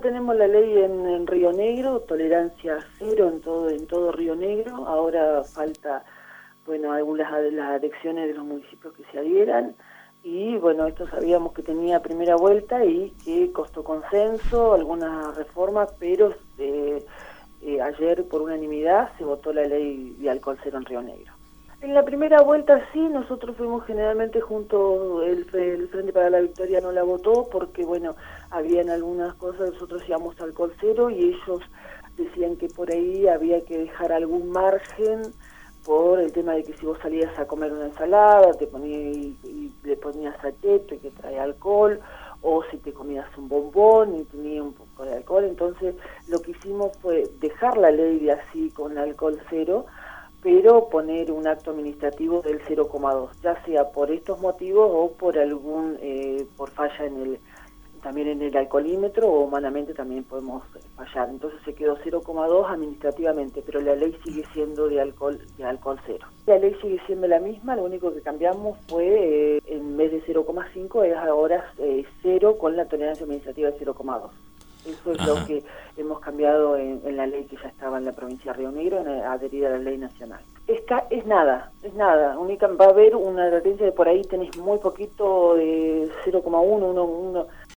tenemos la ley en Río Negro, tolerancia cero en todo Río Negro. Ahora falta, bueno, algunas de las adhesión de los municipios que se adhieran. Y bueno, esto sabíamos que tenía primera vuelta y que costó consenso, algunas reformas, pero ayer por unanimidad se votó la ley de alcohol cero en Río Negro. En la primera vuelta sí, nosotros fuimos generalmente juntos, el Frente para la Victoria no la votó porque, bueno, habían algunas cosas, nosotros íbamos alcohol cero y ellos decían que por ahí había que dejar algún margen por el tema de que si vos salías a comer una ensalada, te ponías y le ponías acheto que trae alcohol, o si te comías un bombón y tenía un poco de alcohol. Entonces lo que hicimos fue dejar la ley de así con alcohol cero, pero poner un acto administrativo del 0,2, ya sea por estos motivos o por algún por falla también en el alcoholímetro, o humanamente también podemos fallar. Entonces se quedó 0,2 administrativamente, pero la ley sigue siendo de alcohol cero. La ley sigue siendo la misma, lo único que cambiamos fue, en vez de 0,5, es ahora 0 con la tolerancia administrativa de 0,2. Eso es lo que hemos cambiado en la ley que ya estaba en la provincia de Río Negro, adherida a la ley nacional. Es nada. Única, va a haber una advertencia de por ahí tenés muy poquito de 0,1, 1,